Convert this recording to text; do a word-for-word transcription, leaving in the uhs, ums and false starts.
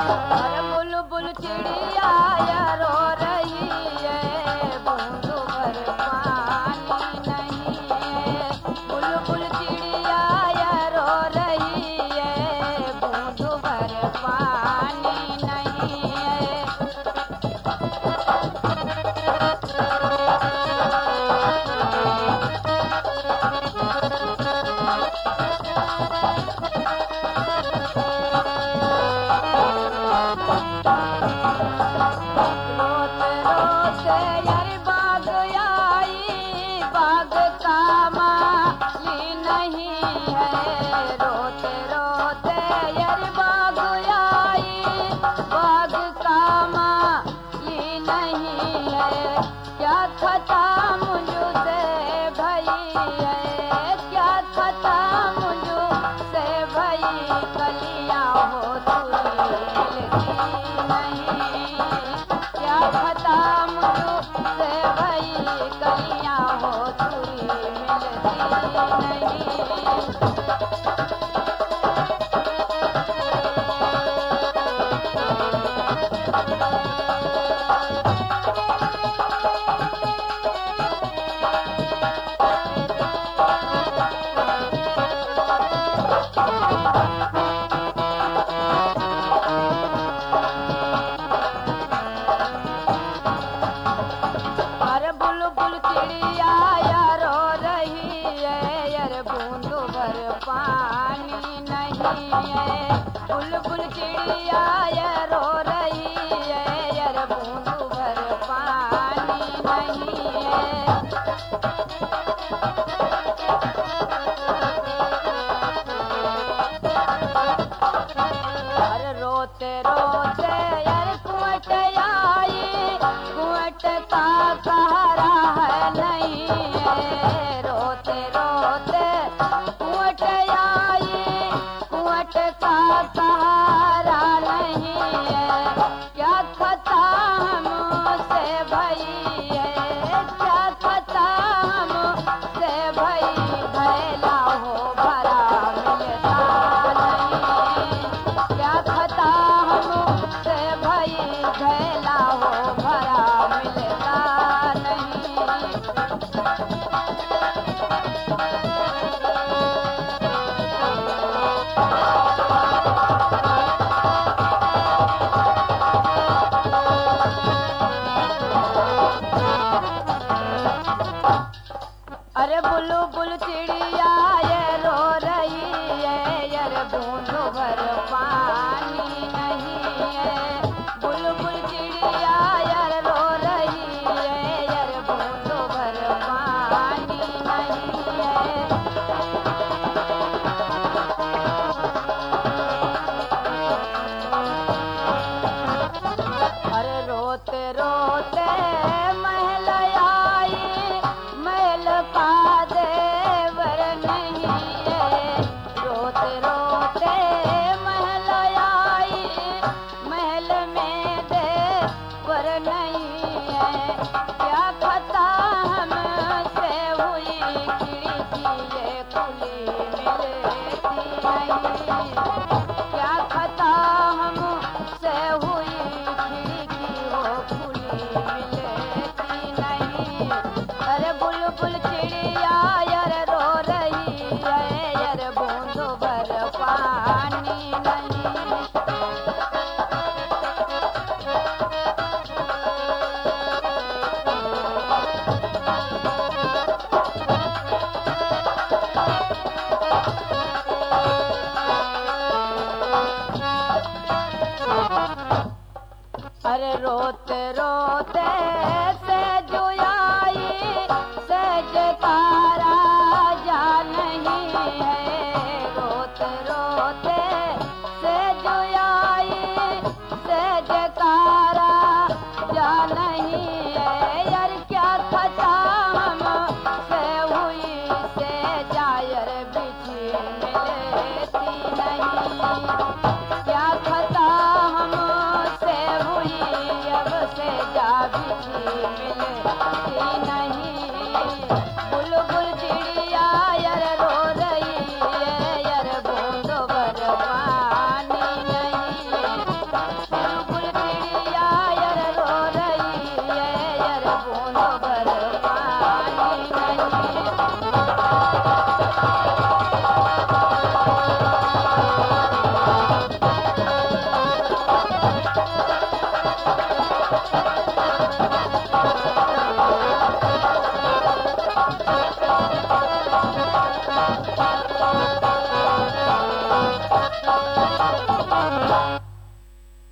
अरे बुलबुल चिड़िया या रो रही है, बूंद भर पानी नहीं है। बुलबुल चिड़िया या रो रही है, बूंद भर पानी नहीं है। रोते रोते यार बाग आई, बाग का माली नहीं है। रोते रोते यार बाग आई, बाग का माली नहीं है। क्या खता मुझसे भई है, क्या खता मुझसे भई, कलियां हो तुरी मिलती नहीं। क्या खता मुझसे भई, कलियां हो तुरी मिलती नहीं। अरे बुलबुल चिड़िया या रो रही है, यार बूंद भर पानी नहीं है। बुलबुल चिड़िया या रो रही है, यार बूंद भर पानी नहीं है। अरे रोते रोते यार कुंवट आई, कुंवट का सहारा है नहीं है। रोते रोते कुंवट आई, कुंवट का सहारा नहीं है। क्या खता हमसे भई है, क्या खता हमसे भई, भैला हो भरा मिलता नहीं। क्या खता हमसे भई, भैला हो भरा मिलता नहीं। अरे बुलबुल चिड़िया ये रो रही है, यार बूंद भर पानी नहीं है। बुलबुल चिड़िया यार रो रही है, यार बूंद भर पानी नहीं है। अरे रोते रोते महल आई, महल का देवर नहीं है। रोते रोते महल आई, महल में देवर नहीं है। क्या खता हमसे हुई, खिड़की ये खुली मिलती नहीं। क्या खता हमसे हुई, खिड़की वो खुली मिलती नहीं। अरे बुलबुल चिड़िया यार रो रही है, यार बूंद भर पानी नहीं। अरे रोते रोते से